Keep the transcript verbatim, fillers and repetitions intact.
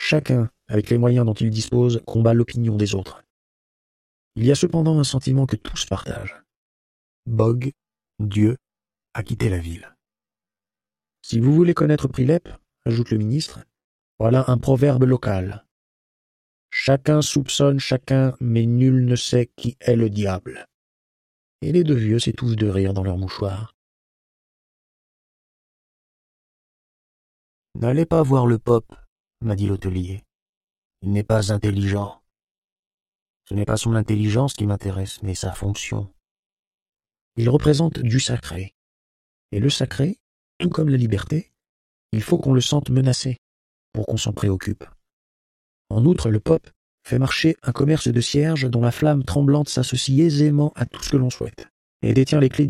Chacun, avec les moyens dont il dispose, combat l'opinion des autres. Il y a cependant un sentiment que tous partagent. Bog, Dieu, a quitté la ville. Si vous voulez connaître Prilep, ajoute le ministre, voilà un proverbe local. Chacun soupçonne chacun, mais nul ne sait qui est le diable. Et les deux vieux s'étouffent de rire dans leurs mouchoirs. N'allez pas voir le Pope, m'a dit l'hôtelier. Il n'est pas intelligent. Ce n'est pas son intelligence qui m'intéresse, mais sa fonction. Il représente du sacré. Et le sacré, tout comme la liberté, il faut qu'on le sente menacé pour qu'on s'en préoccupe. En outre, le Pope fait marcher un commerce de cierges dont la flamme tremblante s'associe aisément à tout ce que l'on souhaite, et détient les clés